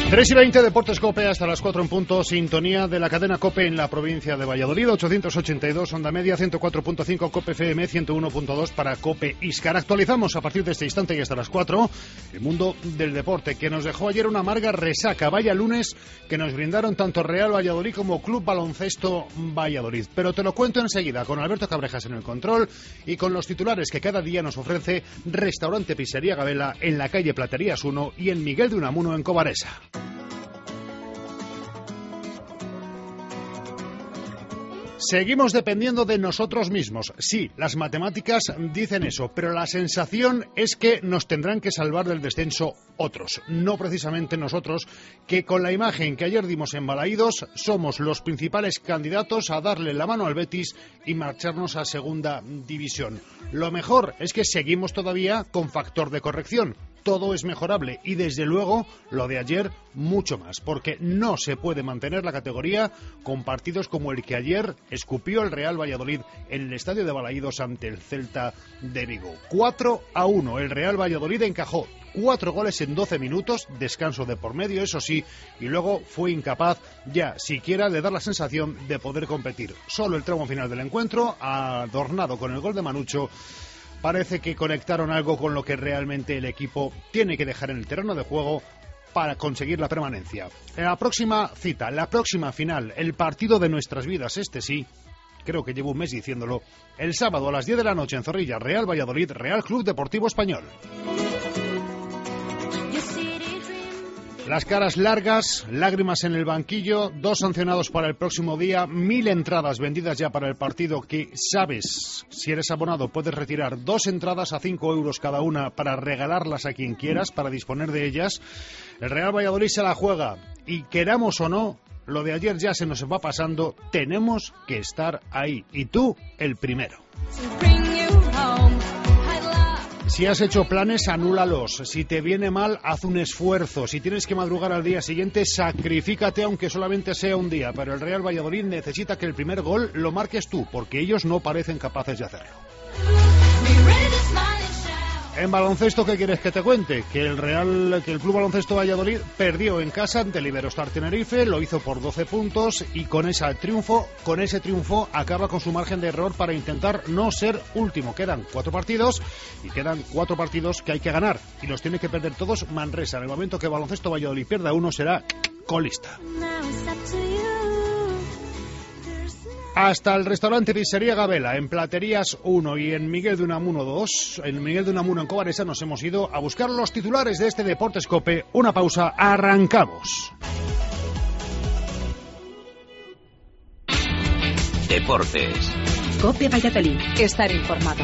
3:20, Deportes COPE hasta las 4 en punto, sintonía de la cadena COPE en la provincia de Valladolid, 882, onda media, 104.5 COPE FM, 101.2 para COPE Iscar. Actualizamos a partir de este instante y hasta las 4 el mundo del deporte, que nos dejó ayer una amarga resaca. Vaya lunes que nos brindaron tanto Real Valladolid como Club Baloncesto Valladolid. Pero te lo cuento enseguida, con Alberto Cabrejas en el control y con los titulares que cada día nos ofrece Restaurante Pizzería Gabela en la calle Platerías 1 y en Miguel de Unamuno en Cobaresa. Seguimos dependiendo de nosotros mismos. Sí, las matemáticas dicen eso, pero la sensación es que nos tendrán que salvar del descenso otros, no precisamente nosotros, que con la imagen que ayer dimos en Balaídos somos los principales candidatos a darle la mano al Betis y marcharnos a segunda división. Lo mejor es que seguimos todavía con factor de corrección. Todo es mejorable y desde luego lo de ayer mucho más, porque no se puede mantener la categoría con partidos como el que ayer escupió el Real Valladolid en el estadio de Balaídos ante el Celta de Vigo. 4-1, el Real Valladolid encajó 4 goles en 12 minutos, descanso de por medio, eso sí, y luego fue incapaz ya siquiera de dar la sensación de poder competir. Solo el tramo final del encuentro, adornado con el gol de Manucho, parece que conectaron algo con lo que realmente el equipo tiene que dejar en el terreno de juego para conseguir la permanencia. En la próxima cita, la próxima final, el partido de nuestras vidas, este sí, creo que llevo un mes diciéndolo, el sábado a las 10 de la noche en Zorrilla, Real Valladolid, Real Club Deportivo Español. Las caras largas, lágrimas en el banquillo, 2 sancionados para el próximo día, 1000 entradas vendidas ya para el partido que sabes, si eres abonado puedes retirar 2 entradas a 5 euros cada una para regalarlas a quien quieras, para disponer de ellas. El Real Valladolid se la juega y queramos o no, lo de ayer ya se nos va pasando, tenemos que estar ahí y tú el primero. Si has hecho planes, anúlalos. Si te viene mal, haz un esfuerzo. Si tienes que madrugar al día siguiente, sacrifícate aunque solamente sea un día. Pero el Real Valladolid necesita que el primer gol lo marques tú, porque ellos no parecen capaces de hacerlo. En baloncesto, ¿qué quieres que te cuente? Que el Club Baloncesto Valladolid perdió en casa ante el Iberostar Tenerife, lo hizo por 12 puntos y con ese triunfo acaba con su margen de error para intentar no ser último. Quedan 4 partidos y quedan 4 partidos que hay que ganar y los tiene que perder todos Manresa. En el momento que Baloncesto Valladolid pierda uno será colista. Hasta el restaurante Pizzería Gabela en Platerías 1 y en Miguel de Unamuno 2, en Miguel de Unamuno en Cobaresa, nos hemos ido a buscar los titulares de este Deportes COPE. Una pausa, arrancamos. Deportes. COPE Valladolid. Estar informado.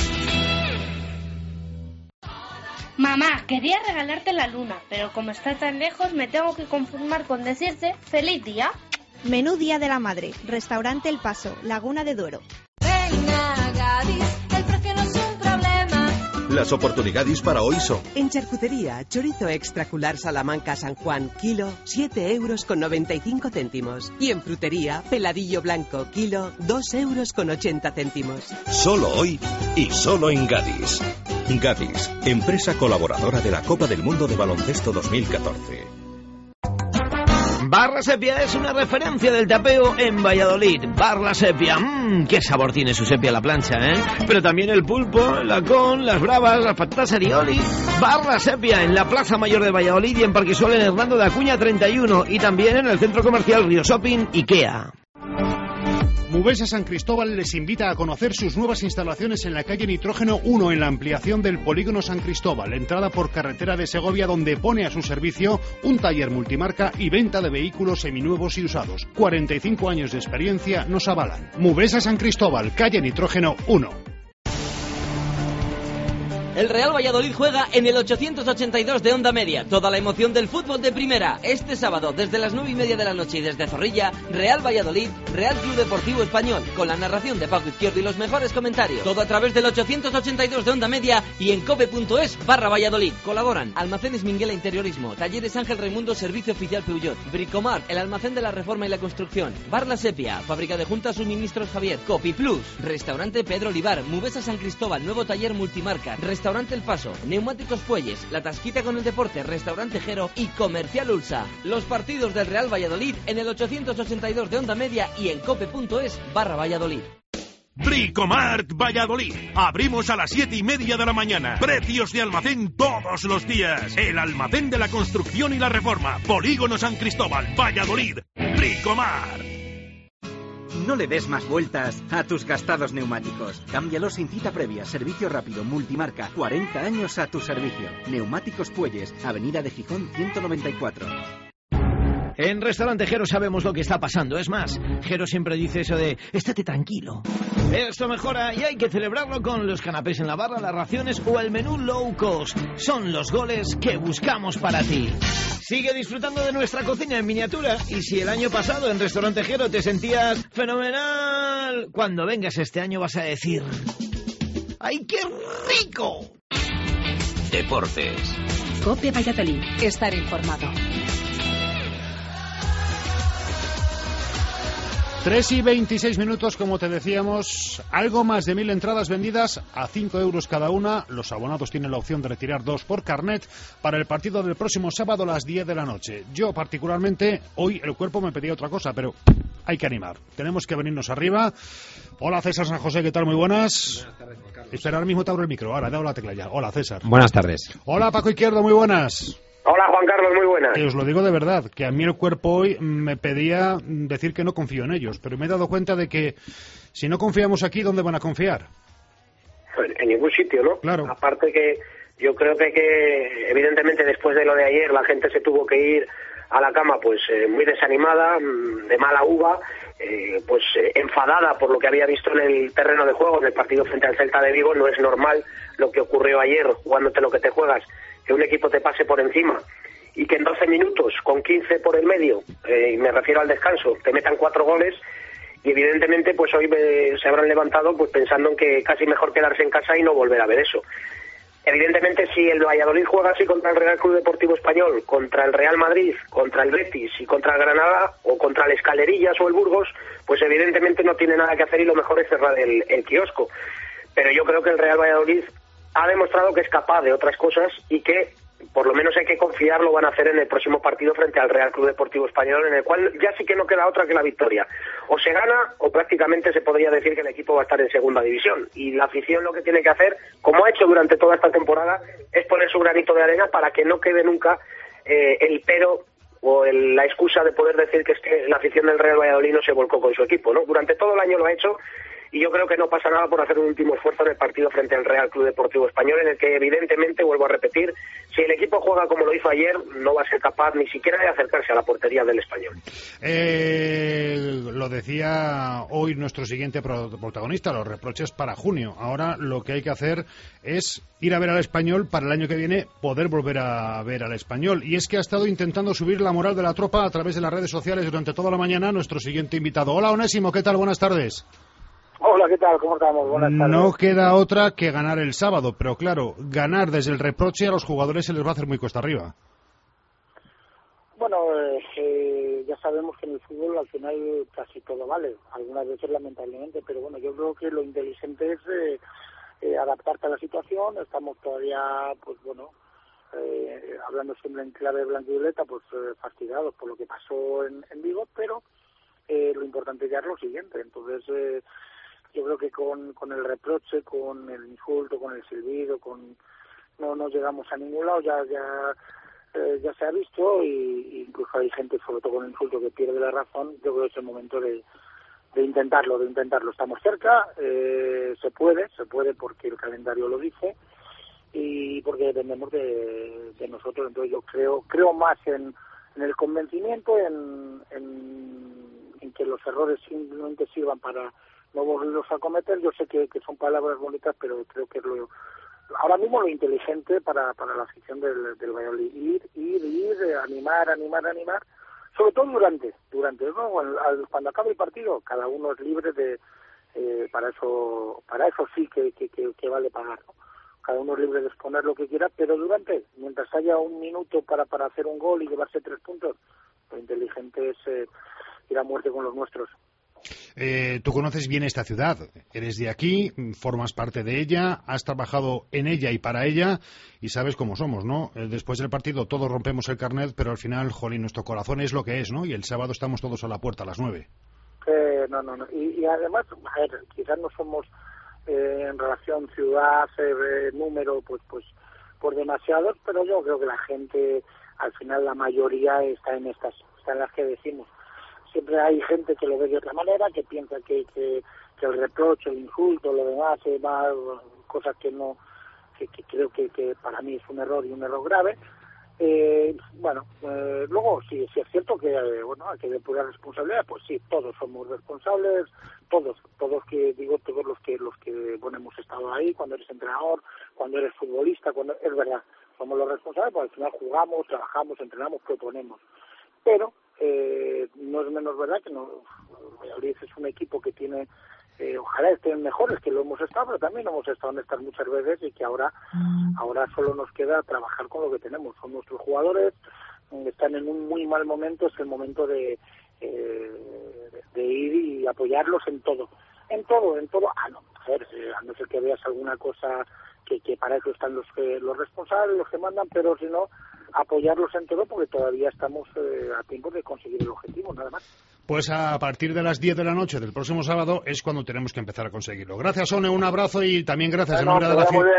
Mamá, quería regalarte la luna, pero como está tan lejos me tengo que conformar con decirte ¡feliz día! Menú Día de la Madre, Restaurante El Paso, Laguna de Duero. Venga, Gadis, el precio no es un problema. Las oportunidades para hoy son: en charcutería, chorizo extracular Salamanca San Juan, kilo, 7,95 €. Y en frutería, peladillo blanco, kilo, 2,80 €. Solo hoy y solo en Gadis. Gadis, empresa colaboradora de la Copa del Mundo de Baloncesto 2014. Bar La Sepia es una referencia del tapeo en Valladolid. Bar La Sepia, qué sabor tiene su sepia a la plancha, ¿eh? Pero también el pulpo, el lacón, las bravas, las patatas arioli. Bar La Sepia en la Plaza Mayor de Valladolid y en Parquisuel en Hernando de Acuña 31 y también en el Centro Comercial Río Shopping IKEA. Mubesa San Cristóbal les invita a conocer sus nuevas instalaciones en la calle Nitrógeno 1 en la ampliación del Polígono San Cristóbal, entrada por carretera de Segovia, donde pone a su servicio un taller multimarca y venta de vehículos seminuevos y usados. 45 años de experiencia nos avalan. Mubesa San Cristóbal, calle Nitrógeno 1. El Real Valladolid juega en el 882 de Onda Media. Toda la emoción del fútbol de primera. Este sábado, desde las 9:30 de la noche y desde Zorrilla, Real Valladolid, Real Club Deportivo Español, con la narración de Paco Izquierdo y los mejores comentarios. Todo a través del 882 de Onda Media y en cope.es/Valladolid. Colaboran Almacenes Minguela Interiorismo, Talleres Ángel Raimundo, Servicio Oficial Peugeot, Bricomart, el almacén de la reforma y la construcción, Bar La Sepia, Fábrica de Juntas Suministros Javier, Copi Plus, Restaurante Pedro Olivar, Mubesa San Cristóbal, nuevo taller multimarca, Restaurante El Paso, Neumáticos Puelles, La Tasquita con el Deporte, Restaurante Jero y Comercial Ulsa. Los partidos del Real Valladolid en el 882 de Onda Media y en cope.es/Valladolid. Bricomart Valladolid. Abrimos a las 7:30 de la mañana. Precios de almacén todos los días. El almacén de la construcción y la reforma. Polígono San Cristóbal, Valladolid. Bricomart. No le des más vueltas a tus gastados neumáticos. Cámbialos sin cita previa. Servicio rápido, multimarca. 40 años a tu servicio. Neumáticos Puelles, Avenida de Gijón 194. En Restaurante Jero sabemos lo que está pasando. Es más, Jero siempre dice eso de estate tranquilo. Esto mejora y hay que celebrarlo con los canapés en la barra, las raciones o el menú low cost. Son los goles que buscamos para ti. Sigue disfrutando de nuestra cocina en miniatura. Y si el año pasado en Restaurante Jero te sentías fenomenal, cuando vengas este año vas a decir: ¡ay, qué rico! Deportes. COPE Valladolid. Estar informado. 3:26, como te decíamos, algo más de 1.000 entradas vendidas a 5 euros cada una. Los abonados tienen la opción de retirar 2 por carnet para el partido del próximo sábado a las 10 de la noche. Yo, particularmente, hoy el cuerpo me pedía otra cosa, pero hay que animar. Tenemos que venirnos arriba. Hola, César San José, ¿qué tal? Muy buenas. Buenas tardes, Juan Carlos. Espera, ahora mismo te abro el micro. Ahora, he dado la tecla ya. Hola, César. Buenas tardes. Hola, Paco Izquierdo, muy buenas. Hola, Juan Carlos, muy buenas. Os lo digo de verdad, que a mí el cuerpo hoy me pedía decir que no confío en ellos, pero me he dado cuenta de que si no confiamos aquí, ¿dónde van a confiar? Pues en ningún sitio, ¿no? Claro. Aparte que yo creo que evidentemente después de lo de ayer la gente se tuvo que ir a la cama pues muy desanimada, de mala uva, pues enfadada por lo que había visto en el terreno de juego, en el partido frente al Celta de Vigo. No es normal lo que ocurrió ayer, jugándote lo que te juegas, que un equipo te pase por encima y que en 12 minutos, con 15 por el medio, y me refiero al descanso, te metan 4 goles. Y evidentemente pues hoy se habrán levantado pues pensando en que casi mejor quedarse en casa y no volver a ver eso. Evidentemente, si el Valladolid juega así contra el Real Club Deportivo Español, contra el Real Madrid, contra el Betis y contra el Granada, o contra el Escalerillas o el Burgos, pues evidentemente no tiene nada que hacer y lo mejor es cerrar el kiosco. Pero yo creo que el Real Valladolid ha demostrado que es capaz de otras cosas y que por lo menos hay que confiar, lo van a hacer en el próximo partido frente al Real Club Deportivo Español, en el cual ya sí que no queda otra que la victoria. O se gana o prácticamente se podría decir que el equipo va a estar en segunda división. Y la afición lo que tiene que hacer, como ha hecho durante toda esta temporada, es poner su granito de arena para que no quede nunca el pero o la excusa de poder decir que es que la afición del Real Valladolid no se volcó con su equipo, ¿no? Durante todo el año lo ha hecho. Y yo creo que no pasa nada por hacer un último esfuerzo en el partido frente al Real Club Deportivo Español, en el que evidentemente, vuelvo a repetir, si el equipo juega como lo hizo ayer, no va a ser capaz ni siquiera de acercarse a la portería del Español. Lo decía hoy nuestro siguiente protagonista, los reproches para junio. Ahora lo que hay que hacer es ir a ver al Español para el año que viene poder volver a ver al Español. Y es que ha estado intentando subir la moral de la tropa a través de las redes sociales durante toda la mañana nuestro siguiente invitado. Hola, Onésimo, ¿qué tal? Buenas tardes. Hola, ¿qué tal? ¿Cómo estamos? Buenas tardes. No queda otra que ganar el sábado, pero claro, ganar desde el reproche a los jugadores se les va a hacer muy cuesta arriba. Bueno, ya sabemos que en el fútbol al final casi todo vale, algunas veces lamentablemente, pero bueno, yo creo que lo inteligente es adaptarte a la situación. Estamos todavía, pues bueno, hablando siempre en clave blanquivioleta, pues fastidiados por lo que pasó en Vigo, pero lo importante ya es lo siguiente. Entonces, yo creo que con el reproche, con el insulto, con el silbido, no llegamos a ningún lado. Ya se ha visto, y incluso hay gente, sobre todo con el insulto, que pierde la razón. Yo creo que es el momento de intentarlo. Estamos cerca, se puede porque el calendario lo dice y porque dependemos de nosotros. Entonces yo creo más en el convencimiento, en que los errores simplemente sirvan para no volverlos a cometer. Yo sé que son palabras bonitas, pero creo que es ahora mismo lo inteligente para la afición del Valladolid. Ir, animar, sobre todo durante ¿no? Cuando acabe el partido, cada uno es libre de para eso sí que vale pagar, ¿no? Cada uno es libre de exponer lo que quiera, pero mientras haya un minuto para hacer un gol y llevarse 3 puntos, lo inteligente es ir a muerte con los nuestros. Tú conoces bien esta ciudad, eres de aquí, formas parte de ella, has trabajado en ella y para ella y sabes cómo somos, ¿no? Después del partido todos rompemos el carnet, pero al final, jolín, nuestro corazón es lo que es, ¿no? Y el sábado estamos todos a la puerta a las 9. No. Y además, a ver, quizás no somos en relación ciudad, número, pues demasiados, pero yo creo que la gente, al final la mayoría está en las que decimos. Siempre hay gente que lo ve de otra manera, que piensa que el reproche, el insulto, lo demás, va cosas que no, que creo que para mí es un error y un error grave. Luego sí es cierto que hay que depurar responsabilidad, pues sí, todos somos responsables, todos los que hemos estado ahí, cuando eres entrenador, cuando eres futbolista, es verdad, somos los responsables, porque al final jugamos, trabajamos, entrenamos, proponemos. Pero no es menos verdad que Valladolid es un equipo que tiene, ojalá estén mejores que lo hemos estado, pero también hemos estado en estas muchas veces y que ahora solo nos queda trabajar con lo que tenemos. Son nuestros jugadores, están en un muy mal momento, es el momento de ir y apoyarlos en todo. A no ser que veas alguna cosa que para eso están los responsables, los que mandan, pero si no, apoyarlos en todo porque todavía estamos a tiempo de conseguir el objetivo, nada más. Pues a partir de las 10 de la noche del próximo sábado es cuando tenemos que empezar a conseguirlo. Gracias, One, un abrazo y también gracias en nombre de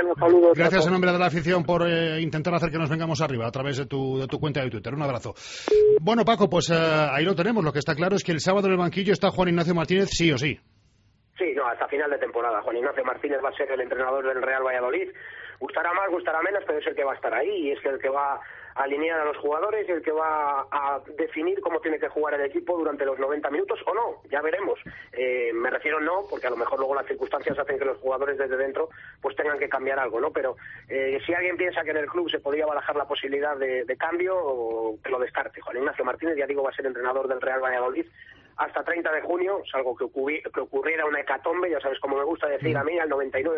la afición por intentar hacer que nos vengamos arriba a través de tu cuenta de Twitter. Un abrazo. Bueno, Paco, pues ahí lo tenemos. Lo que está claro es que el sábado en el banquillo está Juan Ignacio Martínez sí o sí. Sí, hasta final de temporada. Juan Ignacio Martínez va a ser el entrenador del Real Valladolid. Gustará más, gustará menos, pero es el que va a estar ahí y es el que va a alinear a los jugadores y el que va a definir cómo tiene que jugar el equipo durante los 90 minutos o no, ya veremos. Me refiero no, porque a lo mejor luego las circunstancias hacen que los jugadores desde dentro pues tengan que cambiar algo, ¿no? Pero si alguien piensa que en el club se podría barajar la posibilidad de cambio, que lo descarte. Juan Ignacio Martínez, ya digo, va a ser entrenador del Real Valladolid hasta 30 de junio, salvo que ocurriera una hecatombe, ya sabes como me gusta decir a mí, al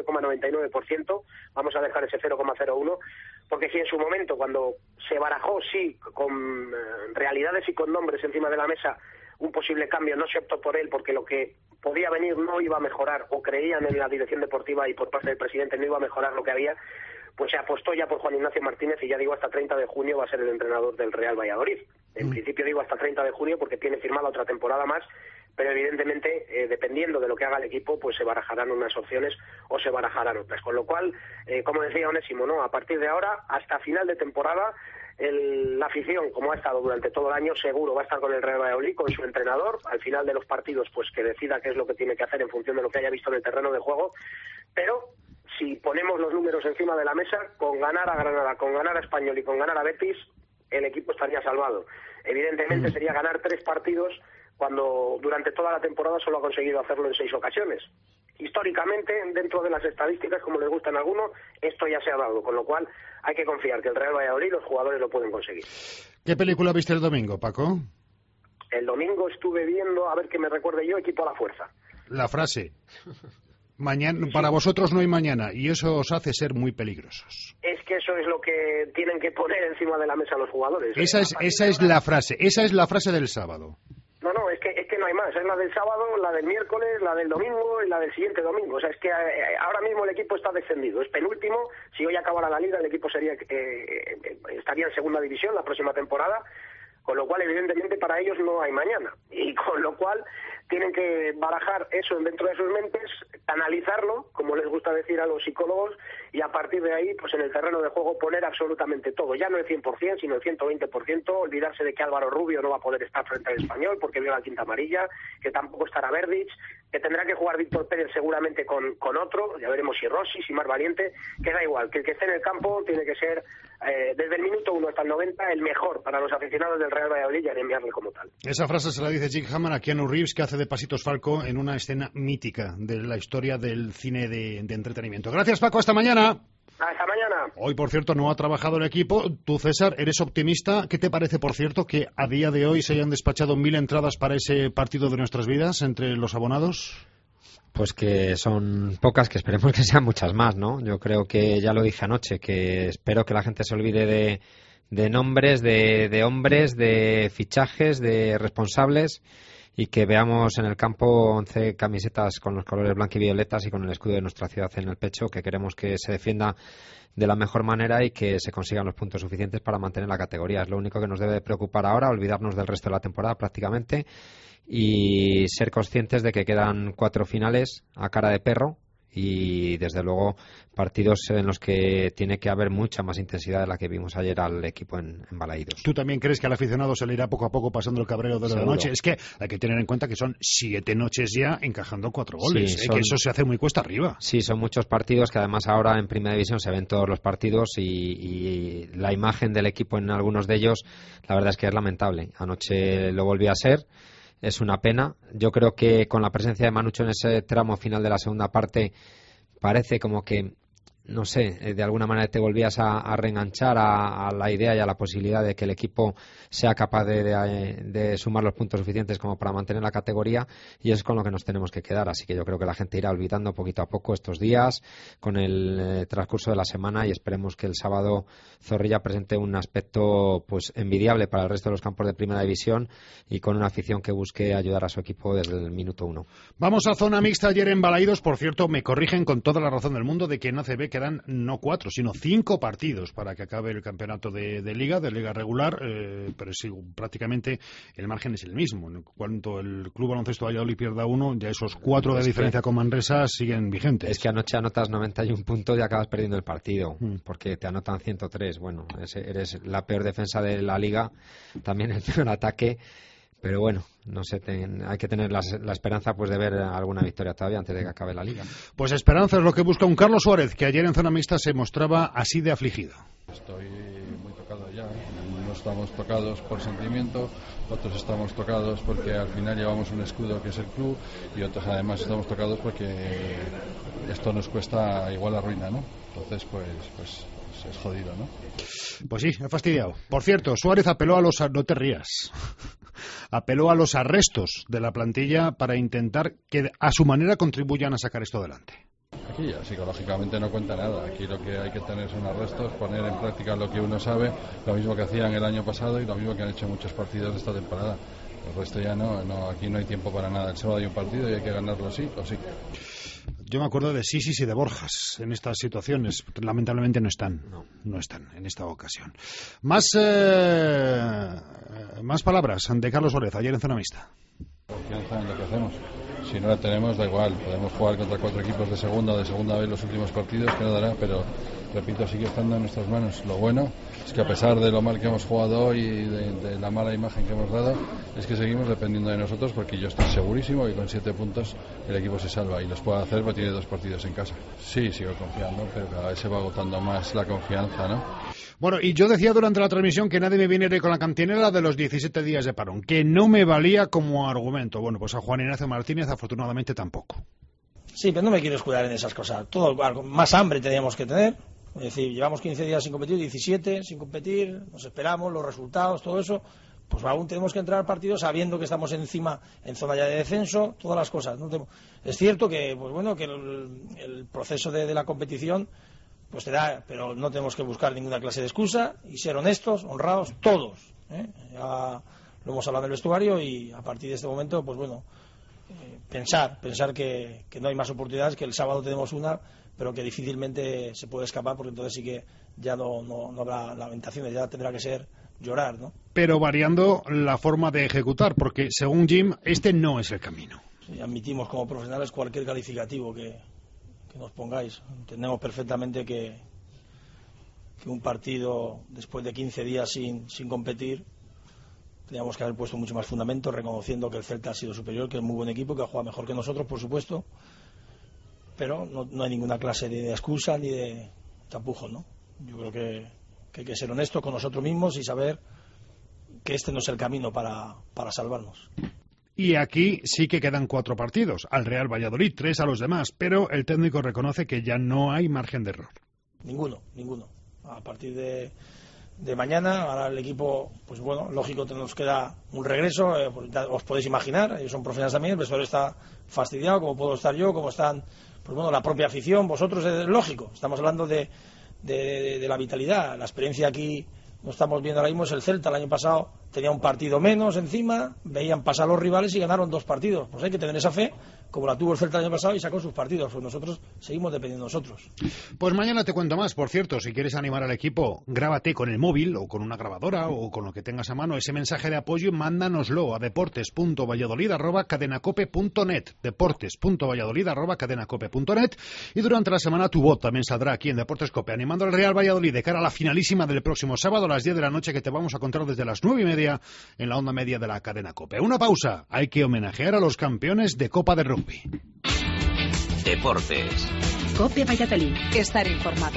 99,99%, vamos a dejar ese 0,01%, porque si en su momento, cuando se barajó, sí, con realidades y con nombres encima de la mesa, un posible cambio, no se optó por él porque lo que podía venir no iba a mejorar, o creían en la dirección deportiva y por parte del presidente no iba a mejorar lo que había, pues se apostó ya por Juan Ignacio Martínez y ya digo, hasta 30 de junio va a ser el entrenador del Real Valladolid. En principio digo hasta 30 de junio porque tiene firmada otra temporada más, pero evidentemente, dependiendo de lo que haga el equipo, pues se barajarán unas opciones o se barajarán otras. Con lo cual, como decía Onésimo, ¿no? A partir de ahora, hasta final de temporada, la afición, como ha estado durante todo el año, seguro va a estar con el Real Valladolid, con su entrenador, al final de los partidos, pues que decida qué es lo que tiene que hacer en función de lo que haya visto en el terreno de juego, pero si ponemos los números encima de la mesa, con ganar a Granada, con ganar a Español y con ganar a Betis, el equipo estaría salvado. Evidentemente sería ganar 3 partidos cuando durante toda la temporada solo ha conseguido hacerlo en 6 ocasiones. Históricamente, dentro de las estadísticas, como les gustan a algunos, esto ya se ha dado, con lo cual hay que confiar que el Real Valladolid los jugadores lo pueden conseguir. ¿Qué película viste el domingo, Paco? El domingo estuve viendo, a ver que me recuerde yo, Equipo a la Fuerza. La frase. Mañana, para vosotros no hay mañana, y eso os hace ser muy peligrosos. Es que eso es lo que tienen que poner encima de la mesa los jugadores. Esa es la frase del sábado. No, es que no hay más. Es la del sábado, la del miércoles, la del domingo y la del siguiente domingo. O sea, es que ahora mismo el equipo está descendido. Es penúltimo. Si hoy acabara la liga, el equipo estaría en segunda división la próxima temporada. Con lo cual, evidentemente, para ellos no hay mañana. Y con lo cual tienen que barajar eso dentro de sus mentes, analizarlo, como les gusta decir a los psicólogos, y a partir de ahí, pues en el terreno de juego poner absolutamente todo. Ya no el 100%, sino el 120%, olvidarse de que Álvaro Rubio no va a poder estar frente al Español porque vio la quinta amarilla, que tampoco estará Verdic, que tendrá que jugar Víctor Pérez seguramente con otro, ya veremos si Rossi, si más valiente, que da igual, que el que esté en el campo tiene que ser desde el minuto 1 hasta el 90 el mejor para los aficionados del Real Valladolid y en enviarle como tal. Esa frase se la dice Jim Hammond a Keanu Reeves, que hace de Pasitos Falco en una escena mítica de la historia del cine de entretenimiento. Gracias, Paco, hasta mañana. Hasta mañana. Hoy, por cierto, no ha trabajado el equipo. Tú, César, eres optimista. ¿Qué te parece, por cierto, que a día de hoy se hayan despachado 1000 entradas para ese partido de nuestras vidas entre los abonados? Pues que son pocas, que esperemos que sean muchas más, ¿no? Yo creo que ya lo dije anoche, que espero que la gente se olvide de nombres, de hombres, de fichajes, de responsables y que veamos en el campo 11 camisetas con los colores blanco y violetas y con el escudo de nuestra ciudad en el pecho, que queremos que se defienda de la mejor manera y que se consigan los puntos suficientes para mantener la categoría. Es lo único que nos debe preocupar ahora, olvidarnos del resto de la temporada prácticamente y ser conscientes de que quedan 4 finales a cara de perro y desde luego partidos en los que tiene que haber mucha más intensidad de la que vimos ayer al equipo en Balaídos. ¿Tú también crees que al aficionado se le irá poco a poco pasando el cabreo de la noche? Es que hay que tener en cuenta que son 7 noches ya encajando 4 goles, sí, que eso se hace muy cuesta arriba. Sí, son muchos partidos que además ahora en Primera División se ven todos los partidos y la imagen del equipo en algunos de ellos la verdad es que es lamentable. Anoche lo volvió a ser. Es una pena. Yo creo que con la presencia de Manucho en ese tramo final de la segunda parte parece como que, no sé, de alguna manera te volvías a reenganchar a la idea y a la posibilidad de que el equipo sea capaz de sumar los puntos suficientes como para mantener la categoría, y es con lo que nos tenemos que quedar. Así que yo creo que la gente irá olvidando poquito a poco estos días con el transcurso de la semana, y esperemos que el sábado Zorrilla presente un aspecto pues envidiable para el resto de los campos de Primera División y con una afición que busque ayudar a su equipo desde el minuto 1. Vamos a zona mixta ayer en Balaídos. Por cierto, me corrigen con toda la razón del mundo de que en ACB quedan no 4, sino 5 partidos para que acabe el campeonato de liga regular, pero sí, prácticamente el margen es el mismo. En cuanto el Club Baloncesto Valladolid pierda 1, ya esos 4 de diferencia con Manresa siguen vigentes. Es que anoche anotas 91 puntos y acabas perdiendo el partido, porque te anotan 103. Bueno, eres la peor defensa de la liga, también el peor ataque. Pero bueno, no sé, hay que tener la esperanza pues de ver alguna victoria todavía antes de que acabe la liga. Pues esperanza es lo que busca un Carlos Suárez, que ayer en zona mixta se mostraba así de afligido. Estoy muy tocado ya, no estamos tocados por sentimiento, otros estamos tocados porque al final llevamos un escudo que es el club, y otros además estamos tocados porque esto nos cuesta igual la ruina, ¿no? Entonces pues es jodido, ¿no? Pues sí, he fastidiado. Por cierto, Suárez apeló no te rías, apeló a los arrestos de la plantilla para intentar que a su manera contribuyan a sacar esto adelante. Aquí ya psicológicamente no cuenta nada. Aquí lo que hay que tener son arrestos, poner en práctica lo que uno sabe, lo mismo que hacían el año pasado y lo mismo que han hecho muchos partidos de esta temporada. El resto ya no, aquí no hay tiempo para nada. El sábado hay un partido y hay que ganarlo sí o sí. Yo me acuerdo de Sisis y de Borjas en estas situaciones. Lamentablemente no están en esta ocasión. Más palabras de Carlos Suárez ayer en zona mixta. Confianza en lo que hacemos. Si no la tenemos, da igual. Podemos jugar contra 4 equipos de segunda o de segunda vez los últimos partidos, que no dará, pero repito, sigue estando en nuestras manos. Lo bueno es que a pesar de lo mal que hemos jugado hoy y de la mala imagen que hemos dado, es que seguimos dependiendo de nosotros, porque yo estoy segurísimo que con 7 puntos el equipo se salva y los puede hacer porque tiene 2 partidos en casa. Sí, sigo confiando, pero cada vez se va agotando más la confianza, ¿no? Bueno, y yo decía durante la transmisión que nadie me viniera con la cantinela de los 17 días de parón, que no me valía como argumento. Bueno, pues a Juan Ignacio Martínez afortunadamente tampoco. Sí, pero no me quiero escudar en esas cosas. Más hambre teníamos que tener. Es decir, llevamos 15 días sin competir, 17 sin competir, nos esperamos, los resultados, todo eso. Pues aún tenemos que entrar al partido sabiendo que estamos encima, en zona ya de descenso, todas las cosas. Es cierto que, pues bueno, que el proceso de la competición pues te da, pero no tenemos que buscar ninguna clase de excusa y ser honestos, honrados, todos. Ya lo hemos hablado en el vestuario y a partir de este momento, pues bueno, pensar que no hay más oportunidades, que el sábado tenemos una, pero que difícilmente se puede escapar, porque entonces sí que ya no habrá lamentaciones, ya tendrá que ser llorar, ¿no? Pero variando la forma de ejecutar, porque según Jim, este no es el camino. Sí, admitimos como profesionales cualquier calificativo que nos pongáis. Entendemos perfectamente que un partido después de 15 días sin competir teníamos que haber puesto mucho más fundamento, reconociendo que el Celta ha sido superior, que es muy buen equipo, que ha jugado mejor que nosotros, por supuesto, pero no hay ninguna clase de excusa ni de tapujos, ¿no? Yo creo que hay que ser honestos con nosotros mismos y saber que este no es el camino para salvarnos. Y aquí sí que quedan 4 partidos, al Real Valladolid, 3 a los demás, pero el técnico reconoce que ya no hay margen de error. Ninguno. A partir de mañana, ahora el equipo, pues bueno, lógico, nos queda un regreso, os podéis imaginar, ellos son profesionales también, el vestuario está fastidiado, como puedo estar yo, como están, pues bueno, la propia afición, vosotros, es lógico, estamos hablando de la vitalidad, la experiencia aquí, no estamos viendo ahora mismo, es el Celta, el año pasado tenía un partido menos encima, veían pasar a los rivales y ganaron 2 partidos. Pues hay que tener esa fe, como la tuvo el Celta el año pasado y sacó sus partidos. Pues nosotros seguimos dependiendo de nosotros. Pues mañana te cuento más. Por cierto, si quieres animar al equipo, grábate con el móvil o con una grabadora o con lo que tengas a mano ese mensaje de apoyo y mándanoslo a deportes.valladolid@cadenacope.net, deportes.valladolid@cadenacope.net, y durante la semana tu voz también saldrá aquí en Deportes Cope, animando al Real Valladolid de cara a la finalísima del próximo sábado a las 10 de la noche, que te vamos a contar desde las 9:30 en la onda media de la cadena Cope. Una pausa. Hay que homenajear a los campeones de Copa de Rugby. Deportes. Cope Valladolid. Estar informado.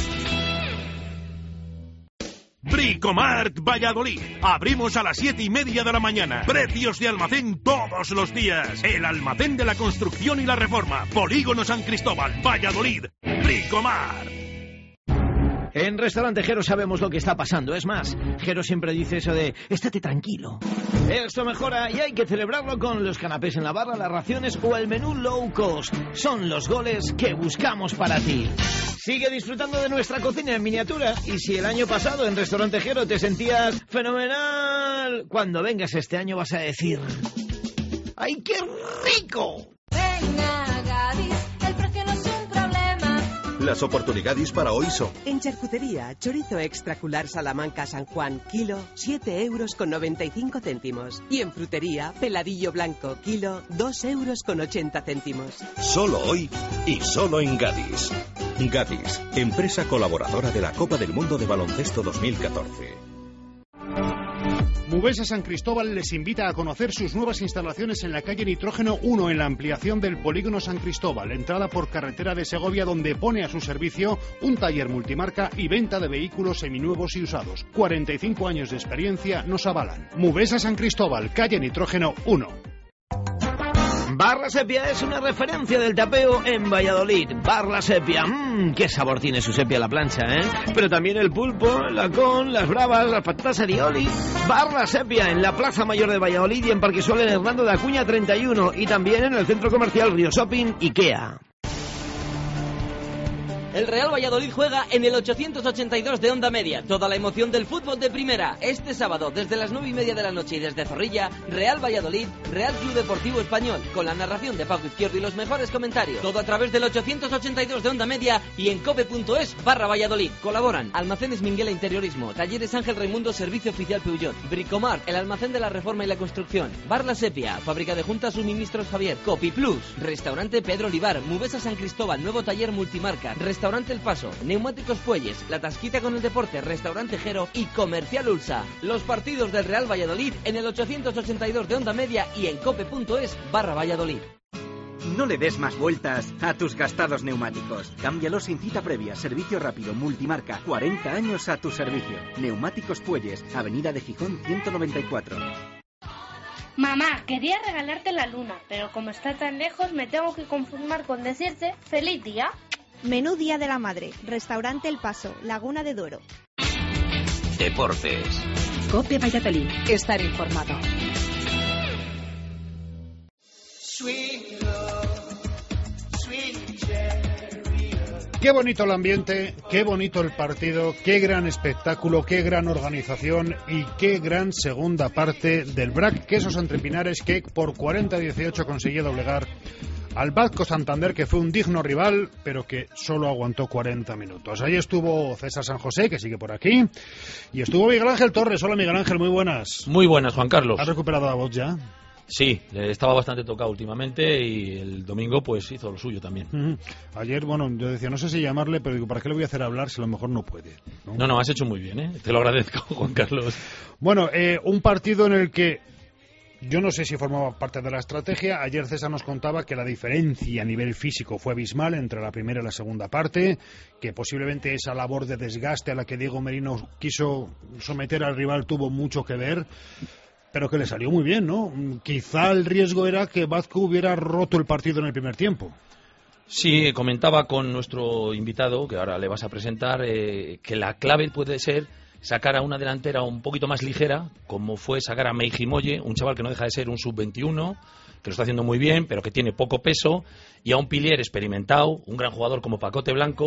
Bricomart Valladolid. Abrimos a las 7:30 de la mañana. Precios de almacén todos los días. El almacén de la construcción y la reforma. Polígono San Cristóbal, Valladolid. Bricomart. En Restaurante Jero sabemos lo que está pasando. Es más, Jero siempre dice eso de estate tranquilo. Esto mejora y hay que celebrarlo con los canapés en la barra, las raciones o el menú low cost. Son los goles que buscamos para ti. Sigue disfrutando de nuestra cocina en miniatura. Y si el año pasado en Restaurante Jero te sentías fenomenal, cuando vengas este año vas a decir: ¡ay, qué rico! Venga, Gadis, el precio no es un problema. Las oportunidades para hoy son: en charcutería, chorizo extracular Salamanca San Juan, kilo, 7,95 €. Y en frutería, peladillo blanco, kilo, 2,80 €. Solo hoy y solo en Gadis. Gadis, empresa colaboradora de la Copa del Mundo de Baloncesto 2014. Mubesa San Cristóbal les invita a conocer sus nuevas instalaciones en la calle Nitrógeno 1, en la ampliación del Polígono San Cristóbal, entrada por carretera de Segovia, donde pone a su servicio un taller multimarca y venta de vehículos seminuevos y usados. 45 años de experiencia nos avalan. Mubesa San Cristóbal, calle Nitrógeno 1. Bar La Sepia es una referencia del tapeo en Valladolid. Bar La Sepia, qué sabor tiene su sepia a la plancha, ¿eh? Pero también el pulpo, el lacón, las bravas, las patatas arioli. Bar La Sepia en la Plaza Mayor de Valladolid y en Parquisual en Hernando de Acuña 31, y también en el Centro Comercial Río Shopping IKEA. El Real Valladolid juega en el 882 de Onda Media. Toda la emoción del fútbol de primera. Este sábado, desde las 9:30 de la noche y desde Zorrilla, Real Valladolid, Real Club Deportivo Español, con la narración de Paco Izquierdo y los mejores comentarios. Todo a través del 882 de Onda Media y en cope.es/Valladolid. Colaboran Almacenes Minguela Interiorismo, Talleres Ángel Raimundo, Servicio Oficial Peugeot, Bricomart, el almacén de la reforma y la construcción, Bar La Sepia, Fábrica de Juntas Suministros Javier, Copi Plus, Restaurante Pedro Olivar, Mubesa San Cristóbal, nuevo taller multimarca, Restaurante El Paso, Neumáticos Puelles, La Tasquita con el Deporte, Restaurante Jero y Comercial Ulsa. Los partidos del Real Valladolid en el 882 de Onda Media y en cope.es/Valladolid. No le des más vueltas a tus gastados neumáticos. Cámbialos sin cita previa. Servicio rápido, multimarca. 40 años a tu servicio. Neumáticos Puelles, Avenida de Gijón 194. Mamá, quería regalarte la luna, pero como está tan lejos me tengo que conformar con decirte feliz día. Menú Día de la Madre. Restaurante El Paso, Laguna de Duero. Deportes. Cope Valladolid. Estar informado. Qué bonito el ambiente, qué bonito el partido, qué gran espectáculo, qué gran organización y qué gran segunda parte del BRAC Quesos Entre Pinares, que por 40-18 consiguió doblegar al Vasco Santander, que fue un digno rival, pero que solo aguantó 40 minutos. Ahí estuvo César San José, que sigue por aquí, y estuvo Miguel Ángel Torres. Hola Miguel Ángel, muy buenas. Muy buenas, Juan Carlos. ¿Has recuperado la voz ya? Sí, estaba bastante tocado últimamente y el domingo pues hizo lo suyo también. Ayer, bueno, yo decía, no sé si llamarle, pero digo, ¿para qué le voy a hacer hablar si a lo mejor no puede? No, has hecho muy bien, ¿eh? Te lo agradezco, Juan Carlos. Bueno, un partido en el que yo no sé si formaba parte de la estrategia. Ayer César nos contaba que la diferencia a nivel físico fue abismal entre la primera y la segunda parte, que posiblemente esa labor de desgaste a la que Diego Merino quiso someter al rival tuvo mucho que ver, pero que le salió muy bien, ¿no? Quizá el riesgo era que Vázquez hubiera roto el partido en el primer tiempo. Sí, comentaba con nuestro invitado, que ahora le vas a presentar, que la clave puede ser sacar a una delantera un poquito más ligera, como fue sacar a Meijimoye, un chaval que no deja de ser un sub-21, que lo está haciendo muy bien, pero que tiene poco peso, y a un Pilier experimentado, un gran jugador como Pacote Blanco,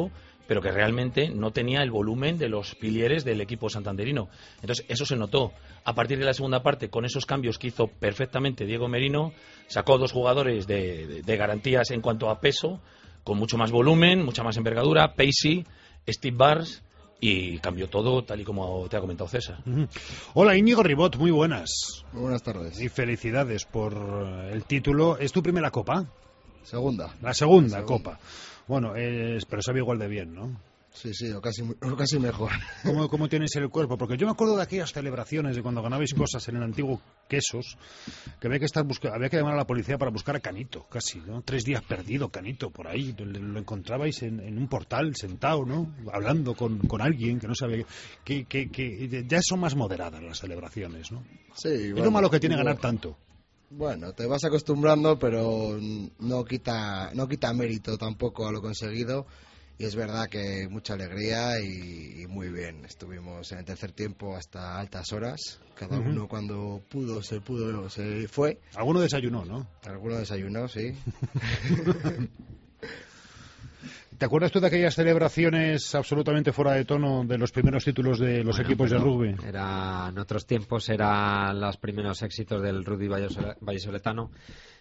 pero que realmente no tenía el volumen de los pilieres del equipo santanderino. Entonces, eso se notó. A partir de la segunda parte, con esos cambios que hizo perfectamente Diego Merino, sacó 2 jugadores de garantías en cuanto a peso, con mucho más volumen, mucha más envergadura, Pacey, Steve Barnes, y cambió todo tal y como te ha comentado César. Hola, Íñigo Ribot, muy buenas. Muy buenas tardes. Y felicidades por el título. ¿Es tu primera copa? Segunda. La segunda copa. Bueno, pero sabe igual de bien, ¿no? Sí, o casi mejor. ¿Cómo tienes el cuerpo? Porque yo me acuerdo de aquellas celebraciones de cuando ganabais cosas en el antiguo Quesos, que había que llamar a la policía para buscar a Canito, casi, ¿no? 3 días perdido, Canito, por ahí. Lo encontrabais en un portal, sentado, ¿no? Hablando con alguien que no sabía... Que ya son más moderadas las celebraciones, ¿no? Sí. Es lo malo que tiene ganar tanto. Bueno, te vas acostumbrando, pero no quita mérito tampoco a lo conseguido. Y es verdad que mucha alegría y muy bien. Estuvimos en el tercer tiempo hasta altas horas. Cada uno cuando pudo se fue. Alguno desayunó, ¿no? Alguno desayunó, sí. ¿Te acuerdas tú de aquellas celebraciones absolutamente fuera de tono de los primeros títulos de los equipos de rugby? En otros tiempos eran los primeros éxitos del rugby vallisoletano.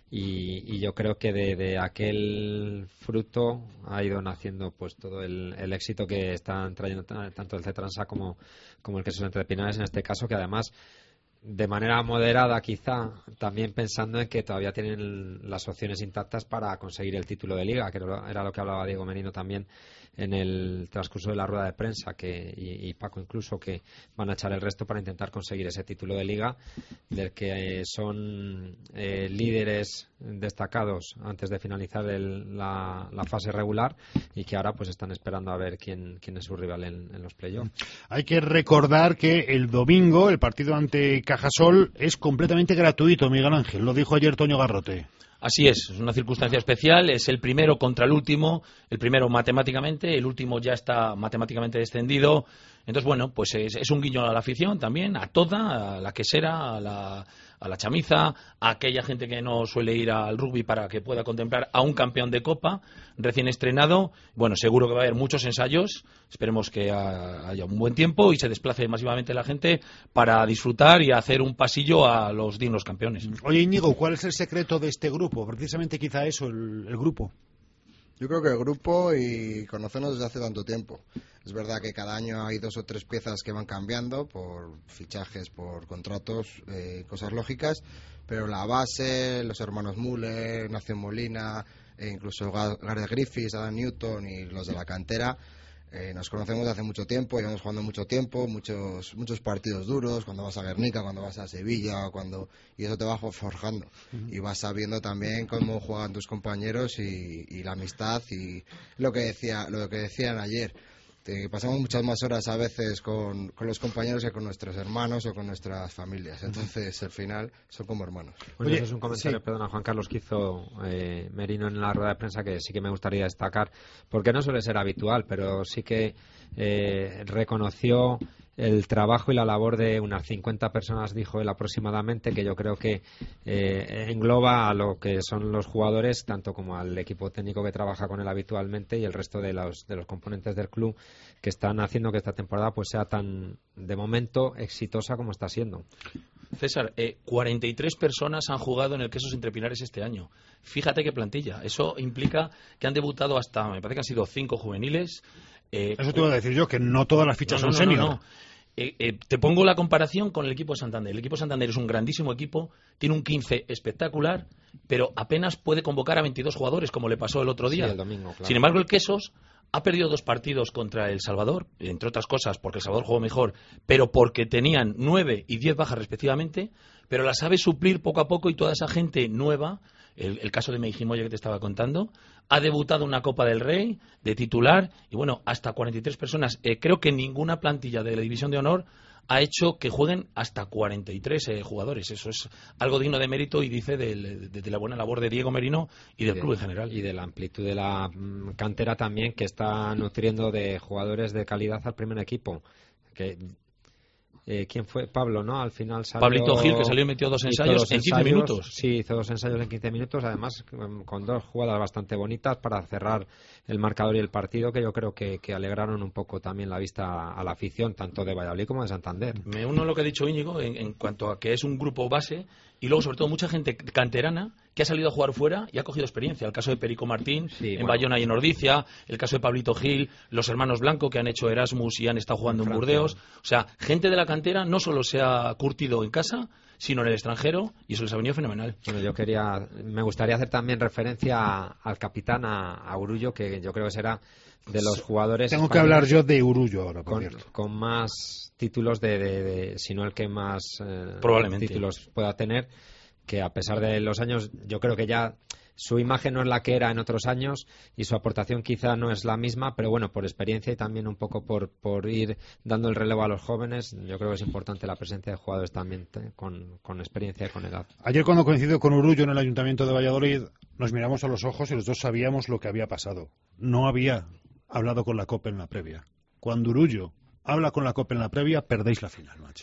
Y yo creo que de aquel fruto ha ido naciendo pues todo el éxito que están trayendo tanto el Cetransa como el Quesos Entre Pinares en este caso, que además de manera moderada quizá, también pensando en que todavía tienen las opciones intactas para conseguir el título de Liga, que era lo que hablaba Diego Merino también en el transcurso de la rueda de prensa, y Paco incluso, que van a echar el resto para intentar conseguir ese título de Liga, del que son líderes destacados antes de finalizar la fase regular, y que ahora pues están esperando a ver quién es su rival en los playoffs. Hay que recordar que el domingo el partido ante Cajasol es completamente gratuito, Miguel Ángel, lo dijo ayer Toño Garrote. Así es una circunstancia especial, es el primero contra el último, el primero matemáticamente, el último ya está matemáticamente descendido. Entonces, bueno, pues es un guiño a la afición también, a toda, a la quesera, a la chamiza, a aquella gente que no suele ir al rugby para que pueda contemplar a un campeón de Copa recién estrenado. Bueno, seguro que va a haber muchos ensayos, esperemos que haya un buen tiempo y se desplace masivamente la gente para disfrutar y hacer un pasillo a los dignos campeones. Oye, Íñigo, ¿cuál es el secreto de este grupo? Precisamente quizá eso, el grupo. Yo creo que el grupo y conocernos desde hace tanto tiempo. Es verdad que cada año hay 2 o 3 piezas que van cambiando por fichajes, por contratos, cosas lógicas, pero la base, los hermanos Müller, Ignacio Molina, incluso Gareth Griffiths, Adam Newton y los de la cantera, nos conocemos desde hace mucho tiempo, llevamos jugando mucho tiempo, muchos partidos duros, cuando vas a Guernica, cuando vas a Sevilla, y eso te va forjando. Y vas sabiendo también cómo juegan tus compañeros y la amistad y lo que decían ayer. Pasamos muchas más horas a veces con los compañeros que con nuestros hermanos o con nuestras familias. Entonces, al final, son como hermanos. Oye, eso es un comentario, perdona, Juan Carlos, que hizo Merino en la rueda de prensa, que sí que me gustaría destacar, porque no suele ser habitual, pero sí que reconoció el trabajo y la labor de unas 50 personas, dijo él aproximadamente, que yo creo que engloba a lo que son los jugadores, tanto como al equipo técnico que trabaja con él habitualmente y el resto de los componentes del club, que están haciendo que esta temporada pues sea tan, de momento, exitosa como está siendo. César, 43 personas han jugado en el Quesos Entre Pinares este año. Fíjate qué plantilla. Eso implica que han debutado hasta, me parece que han sido 5 juveniles. Eso te iba a decir yo, que no todas las fichas son senior. No. Te pongo la comparación con el equipo de Santander. El equipo de Santander es un grandísimo equipo, tiene un 15 espectacular, pero apenas puede convocar a 22 jugadores, como le pasó el otro día. Sí, el domingo, claro. Sin embargo, el Quesos ha perdido 2 partidos contra El Salvador, entre otras cosas porque El Salvador jugó mejor, pero porque tenían 9 y 10 bajas respectivamente, pero la sabe suplir poco a poco, y toda esa gente nueva, el caso de Meijimoya que te estaba contando, ha debutado una Copa del Rey de titular, y bueno, hasta 43 personas. Creo que ninguna plantilla de la División de Honor ha hecho que jueguen hasta 43 jugadores. Eso es algo digno de mérito y dice de la buena labor de Diego Merino y del club en general. Y de la amplitud de la cantera también, que está nutriendo de jugadores de calidad al primer equipo. Que ¿quién fue? Pablo, ¿no? Al final salió... Pablito Gil, que salió y metió 2 ensayos en 15 minutos. Sí, hizo 2 ensayos en 15 minutos, además con 2 jugadas bastante bonitas para cerrar el marcador y el partido, que yo creo que alegraron un poco también la vista a la afición, tanto de Valladolid como de Santander. Me uno a lo que ha dicho Íñigo en cuanto a que es un grupo base, y luego sobre todo mucha gente canterana que ha salido a jugar fuera y ha cogido experiencia. El caso de Perico Martín en Bayona y en Ordicia, el caso de Pablito Gil, los hermanos Blanco que han hecho Erasmus y han estado jugando en Burdeos. O sea, gente de la cantera no solo se ha curtido en casa, sino en el extranjero, y eso les ha venido fenomenal. Bueno, me gustaría hacer también referencia al capitán, a Urullo, que yo creo que será de los jugadores... Tengo que hablar yo de Urullo ahora, por cierto. Con más títulos, si no el que más probablemente títulos pueda tener, que a pesar de los años, yo creo que ya su imagen no es la que era en otros años y su aportación quizá no es la misma, pero bueno, por experiencia y también un poco por ir dando el relevo a los jóvenes, yo creo que es importante la presencia de jugadores también con experiencia y con edad. Ayer, cuando coincido con Urullo en el Ayuntamiento de Valladolid, nos miramos a los ojos y los dos sabíamos lo que había pasado. No había hablado con la COPE en la previa. Cuando Urullo habla con la COPE en la previa, perdéis la final, macho.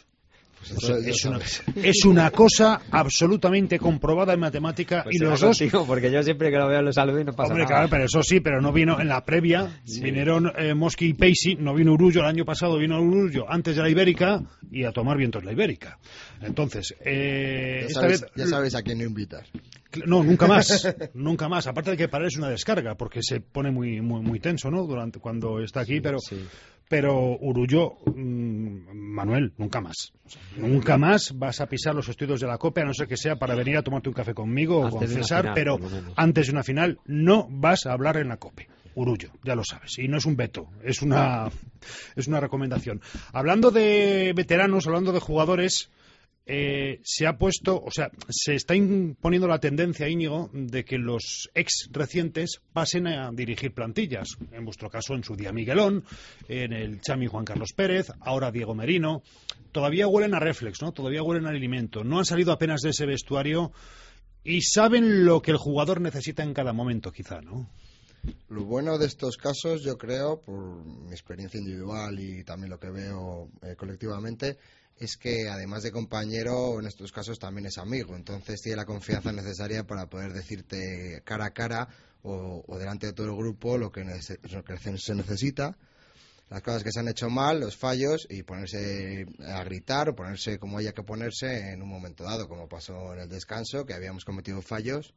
Es una cosa absolutamente comprobada en matemática, pues y los dos... Porque yo siempre que lo veo lo saludo y no pasa nada. Claro, pero eso sí, pero no vino en la previa. Sí. Vinieron Mosqui y Pacey, no vino Urullo el año pasado, vino Urullo antes de la Ibérica y a tomar vientos la Ibérica. Entonces, ya sabes a quién no invitas. No, nunca más, nunca más. Aparte de que para él es una descarga, porque se pone muy tenso, ¿no? Cuando está aquí, pero... Sí. Pero Urullo, Manuel, nunca más. O sea, nunca más vas a pisar los estudios de la COPE, a no ser que sea para venir a tomarte un café conmigo o con César, pero antes de una final no vas a hablar en la COPE. Urullo, ya lo sabes. Y no es un veto, es una recomendación. Hablando de veteranos, hablando de jugadores... se ha puesto, o sea, se está imponiendo la tendencia, Íñigo, de que los ex recientes pasen a dirigir plantillas. En vuestro caso, en su día Miguelón, en el Chami Juan Carlos Pérez, ahora Diego Merino. Todavía huelen a reflex, ¿no? Todavía huelen a alimento. No han salido apenas de ese vestuario y saben lo que el jugador necesita en cada momento, quizá, ¿no? Lo bueno de estos casos, yo creo, por mi experiencia individual y también lo que veo colectivamente, es que además de compañero, en estos casos también es amigo. Entonces tiene la confianza necesaria para poder decirte cara a cara o delante de todo el grupo lo que se necesita, las cosas que se han hecho mal, los fallos, y ponerse a gritar o ponerse como haya que ponerse en un momento dado, como pasó en el descanso, que habíamos cometido fallos.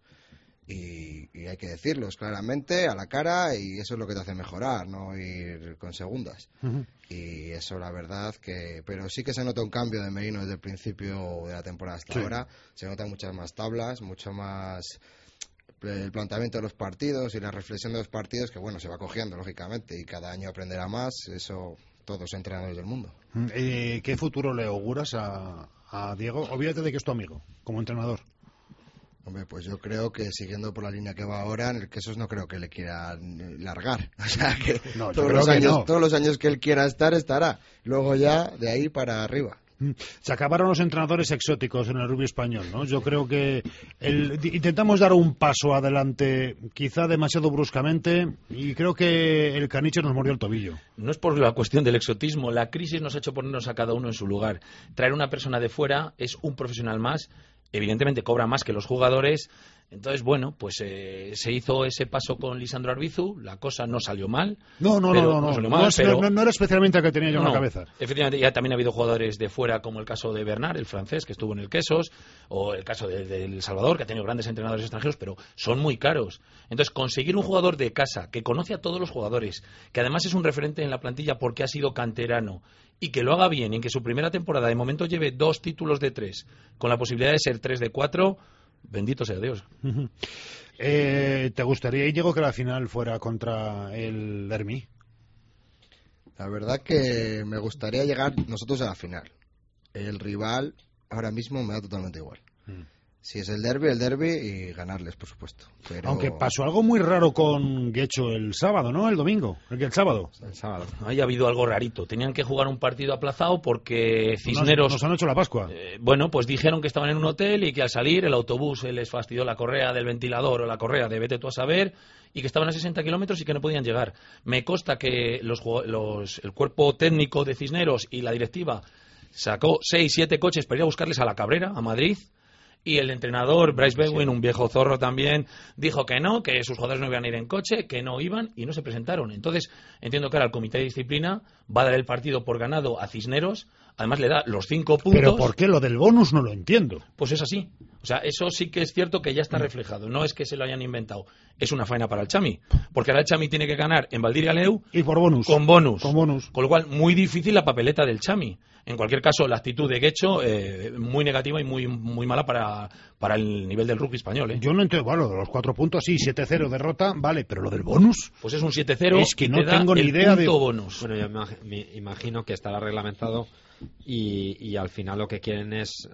Y hay que decirlos claramente a la cara, y eso es lo que te hace mejorar, no ir con segundas. Uh-huh. Y eso, la verdad, pero sí que se nota un cambio de Merino desde el principio de la temporada hasta ahora. Se notan muchas más tablas, mucho más el planteamiento de los partidos y la reflexión de los partidos, que bueno, se va cogiendo lógicamente, y cada año aprenderá más. Eso todos los entrenadores del mundo. ¿Qué futuro le auguras a Diego? Olvídate de que es tu amigo como entrenador. Hombre, pues yo creo que siguiendo por la línea que va ahora, en el Quesos no creo que le quieran largar. O sea, que todos los años que él quiera estar, estará. Luego ya de ahí para arriba. Se acabaron los entrenadores exóticos en el rugby español, ¿no? Yo creo que intentamos dar un paso adelante, quizá demasiado bruscamente, y creo que el caniche nos mordió el tobillo. No es por la cuestión del exotismo, la crisis nos ha hecho ponernos a cada uno en su lugar. Traer una persona de fuera es un profesional más, evidentemente cobra más que los jugadores. Entonces, bueno, pues se hizo ese paso con Lisandro Arbizu, la cosa no salió mal. No era especialmente el que tenía yo en la cabeza. Efectivamente, ya también ha habido jugadores de fuera, como el caso de Bernard, el francés, que estuvo en el Quesos, o el caso de El Salvador, que ha tenido grandes entrenadores extranjeros, pero son muy caros. Entonces, conseguir un jugador de casa, que conoce a todos los jugadores, que además es un referente en la plantilla porque ha sido canterano, y que lo haga bien, y en que su primera temporada de momento lleve 2 títulos de 3, con la posibilidad de ser 3 de 4... Bendito sea Dios. ¿Te gustaría, Íñigo, que la final fuera contra el Derby? La verdad que me gustaría llegar nosotros a la final. El rival ahora mismo me da totalmente igual. Si es el derbi y ganarles, por supuesto. Pero... Aunque pasó algo muy raro con Guecho el sábado, ¿no? El domingo. El sábado. Ahí ha habido algo rarito. Tenían que jugar un partido aplazado porque Cisneros... Nos han hecho la Pascua. Bueno, pues dijeron que estaban en un hotel y que al salir el autobús les fastidió la correa del ventilador o la correa de vete tú a saber, y que estaban a 60 kilómetros y que no podían llegar. Me consta que el cuerpo técnico de Cisneros y la directiva sacó 6-7 coches para ir a buscarles a la Cabrera, a Madrid. Y el entrenador, Bryce Bewin, un viejo zorro también, dijo que no, que sus jugadores no iban a ir en coche, que no iban y no se presentaron. Entonces, entiendo que ahora el comité de disciplina va a dar el partido por ganado a Cisneros, además le da los 5 puntos. Pero ¿por qué lo del bonus no lo entiendo? Pues es así. O sea, eso sí que es cierto que ya está reflejado. No es que se lo hayan inventado. Es una faena para el Chami. Porque ahora el Chami tiene que ganar en Valdir-Aleu y por bonus. Con bonus. Con bonus. Con lo cual, muy difícil la papeleta del Chami. En cualquier caso, la actitud de Guecho muy negativa y muy mala para el nivel del rugby español. Yo no entiendo, bueno, de los 4 puntos, sí, 7-0 derrota, vale, pero lo del bonus. Pues es un 7-0. Es que no tengo ni idea de bonus. Bueno, yo me imagino que estará reglamentado y al final lo que quieren es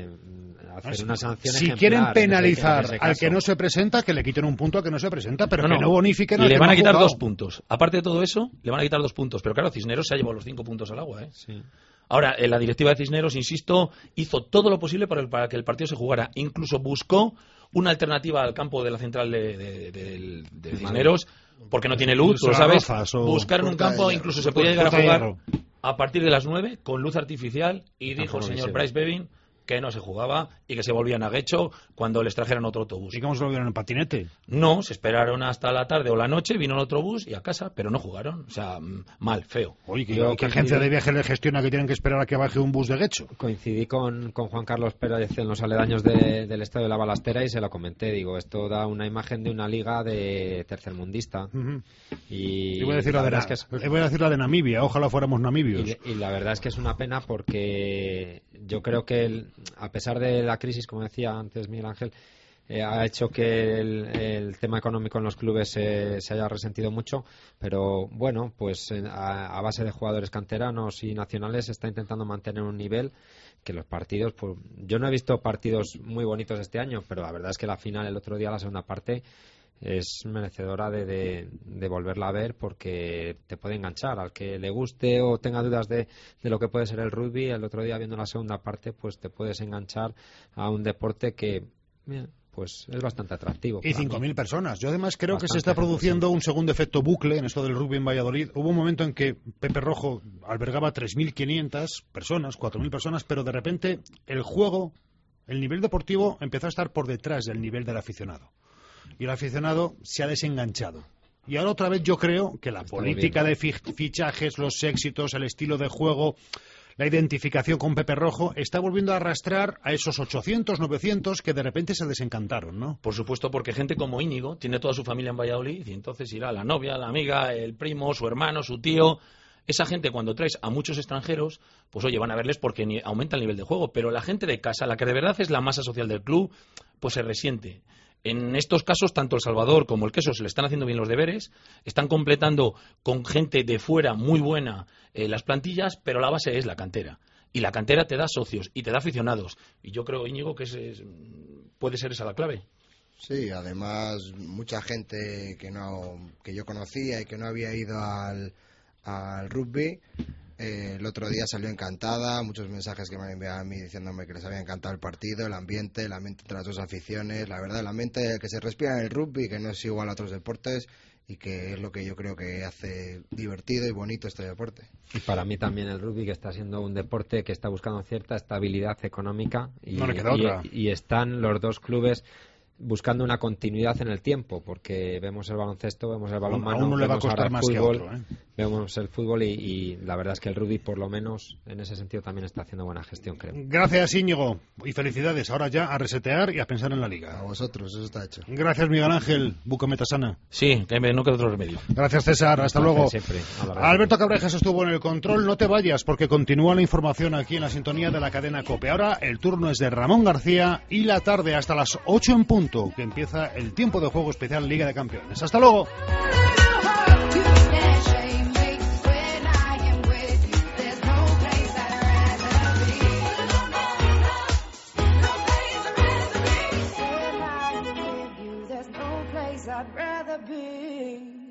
hacer una sanción si ejemplar. Quieren penalizar en ese al que no se presenta, que le quiten un punto al que no se presenta, pero que no bonifiquen al le que van no a quitar jugado. 2 puntos. Aparte de todo eso, le van a quitar 2 puntos. Pero claro, Cisneros se ha llevado los 5 puntos al agua. Sí. Ahora, la directiva de Cisneros, insisto, hizo todo lo posible para que el partido se jugara. Incluso buscó una alternativa al campo de la central de Cisneros, porque no tiene luz, tú lo sabes. Buscaron un campo, incluso se podía llegar a jugar a partir de las 9 con luz artificial, y dijo el señor Bryce Bewin que no se jugaba y que se volvían a Guecho cuando les trajeran otro autobús. ¿Y cómo se volvieron en patinete? No, se esperaron hasta la tarde o la noche, vino el otro bus y a casa, pero no jugaron. O sea, mal, feo. Oye, ¿qué agencia de viajes le gestiona que tienen que esperar a que baje un bus de Guecho? Coincidí con Juan Carlos Pérez en los aledaños del Estadio de la Balastera y se lo comenté. Digo, esto da una imagen de una liga de tercermundista. Y voy a decir la de Namibia, ojalá fuéramos namibios. Y la verdad es que es una pena porque yo creo que a pesar de la crisis, como decía antes Miguel Ángel, ha hecho que el tema económico en los clubes se haya resentido mucho, pero bueno, pues a base de jugadores canteranos y nacionales se está intentando mantener un nivel que los partidos, pues yo no he visto partidos muy bonitos este año, pero la verdad es que la final el otro día, la segunda parte, es merecedora de volverla a ver porque te puede enganchar. Al que le guste o tenga dudas de lo que puede ser el rugby, el otro día viendo la segunda parte, pues te puedes enganchar a un deporte que pues es bastante atractivo. Y 5.000 personas. Yo además creo que se está produciendo un segundo efecto bucle en esto del rugby en Valladolid. Hubo un momento en que Pepe Rojo albergaba 3.500 personas, 4.000 personas, pero de repente el juego, el nivel deportivo empezó a estar por detrás del nivel del aficionado. Y el aficionado se ha desenganchado. Y ahora otra vez yo creo que la política de fichajes, los éxitos, el estilo de juego, la identificación con Pepe Rojo está volviendo a arrastrar a esos 800, 900 que de repente se desencantaron, ¿no? Por supuesto, porque gente como Íñigo tiene toda su familia en Valladolid y entonces irá la novia, la amiga, el primo, su hermano, su tío. Esa gente, cuando traes a muchos extranjeros, pues oye, van a verles porque aumenta el nivel de juego. Pero la gente de casa, la que de verdad es la masa social del club, pues se resiente. En estos casos, tanto El Salvador como el Queso se le están haciendo bien los deberes, están completando con gente de fuera muy buena las plantillas, pero la base es la cantera. Y la cantera te da socios y te da aficionados. Y yo creo, Íñigo, que puede ser esa la clave. Sí, además, mucha gente que yo conocía y que no había ido al rugby, el otro día salió encantada, muchos mensajes que me han enviado a mí diciéndome que les había encantado el partido, el ambiente entre las dos aficiones, la verdad, el ambiente que se respira en el rugby, que no es igual a otros deportes y que es lo que yo creo que hace divertido y bonito este deporte. Y para mí también el rugby, que está siendo un deporte que está buscando cierta estabilidad económica y están los dos buscando una continuidad en el tiempo, porque vemos el baloncesto, vemos el balonmano, a uno le va a costar más que a otro, vemos el fútbol y la verdad es que el rugby, por lo menos en ese sentido, también está haciendo buena gestión, creo. Gracias, Íñigo, y felicidades. Ahora ya a resetear y a pensar en la liga. A vosotros, eso está hecho. Gracias, Miguel Ángel, Buco Metasana. Sí, que no queda otro remedio. Gracias, César, hasta luego. Siempre. Alberto Cabrejas estuvo en el control. No te vayas, porque continúa la información aquí en la sintonía de la cadena COPE. Ahora el turno es de Ramón García y la tarde hasta las 8 en punto, que empieza el tiempo de juego especial Liga de Campeones. ¡Hasta luego! I'd rather be